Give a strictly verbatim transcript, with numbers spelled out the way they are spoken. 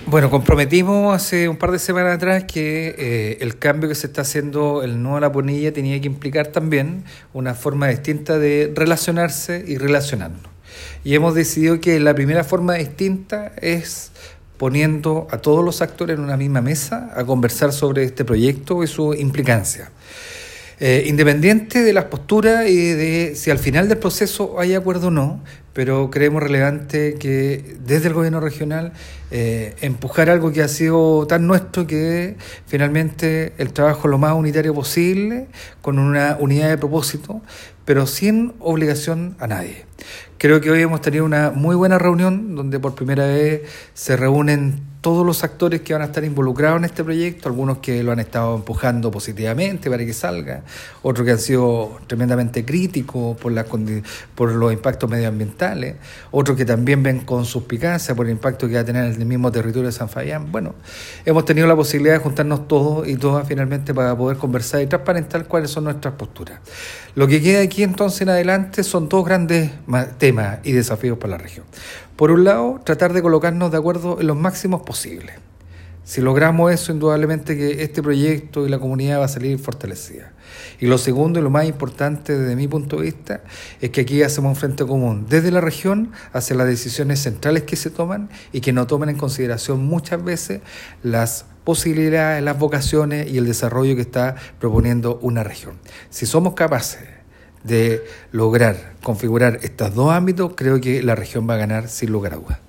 Bueno, comprometimos hace un par de semanas atrás que eh, el cambio que se está haciendo, el no a la ponilla, tenía que implicar también una forma distinta de relacionarse y relacionarnos. Y hemos decidido que la primera forma distinta es poniendo a todos los actores en una misma mesa a conversar sobre este proyecto y su implicancia. Eh, independiente de las posturas y de si al final del proceso hay acuerdo o no, pero creemos relevante que desde el gobierno regional eh, empujar algo que ha sido tan nuestro, que finalmente el trabajo lo más unitario posible, con una unidad de propósito, pero sin obligación a nadie. Creo que hoy hemos tenido una muy buena reunión donde por primera vez se reúnen todos los actores que van a estar involucrados en este proyecto, algunos que lo han estado empujando positivamente para que salga, otros que han sido tremendamente críticos por, la, por los impactos medioambientales, otros que también ven con suspicacia por el impacto que va a tener en el mismo territorio de San Fabián. Bueno, hemos tenido la posibilidad de juntarnos todos y todas finalmente para poder conversar y transparentar cuáles son nuestras posturas. Lo que queda aquí entonces en adelante son dos grandes temas y desafíos para la región. Por un lado, tratar de colocarnos de acuerdo en los máximos posibles. Si logramos eso, indudablemente que este proyecto y la comunidad va a salir fortalecida. Y lo segundo y lo más importante desde mi punto de vista es que aquí hacemos un frente común desde la región hacia las decisiones centrales que se toman y que no toman en consideración muchas veces las posibilidades, las vocaciones y el desarrollo que está proponiendo una región. Si somos capaces de lograr configurar estos dos ámbitos, creo que la región va a ganar sin lugar a dudas.